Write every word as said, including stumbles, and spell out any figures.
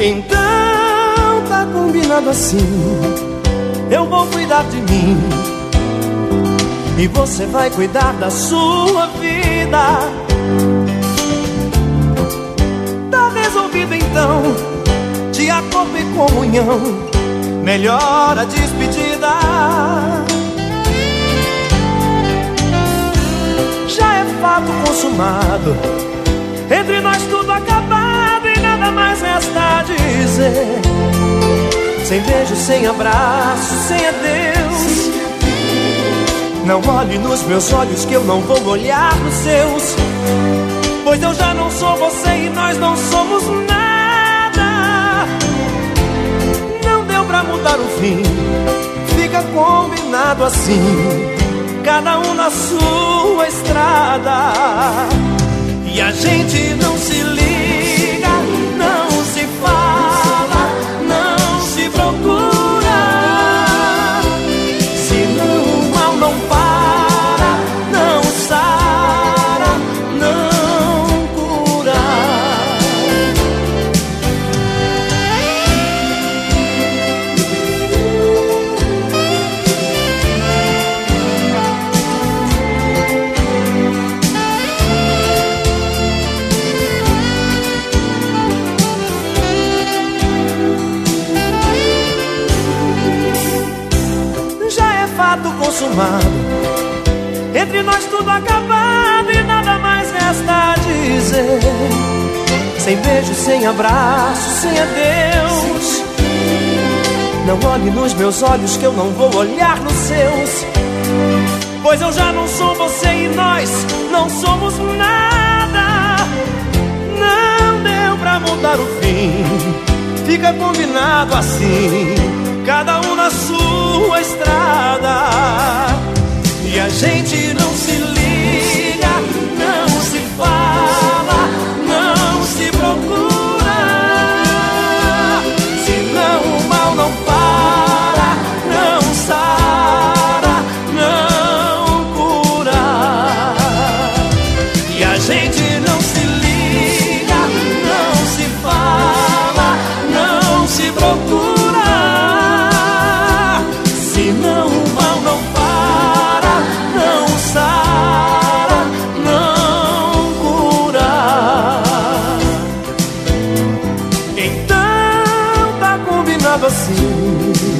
Então tá combinado assim. Eu vou cuidar de mim e você vai cuidar da sua vida. Tá resolvido então, de acordo e comunhão, melhor a despedida. Já é fato consumado, entre nós tudo acabado e nada mais resta a dizer. Sem beijo, sem abraço, sem adeus. Não olhe nos meus olhos que eu não vou olhar nos seus, pois eu já não sou você e nós não somos nada. Não deu pra mudar o fim, fica combinado assim, cada um na sua estrada. E a gente não se liga, não se fala, não se procura. Senão o mal não para, não sara, não cura. Fato consumado, entre nós tudo acabado e nada mais resta a dizer. Sem beijo, sem abraço, sem adeus. Não olhe nos meus olhos que eu não vou olhar nos seus, pois eu já não sou você e nós não somos nada. Não deu pra mudar o fim, fica combinado assim, cada um na sua estrada. E a gente não se liga, não se fala, não se procura. Senão o mal não para, não sara, não cura. E a gente não se liga, não se fala, não se procura. Senão o mal não para, não sara, não cura. Então tá combinado assim.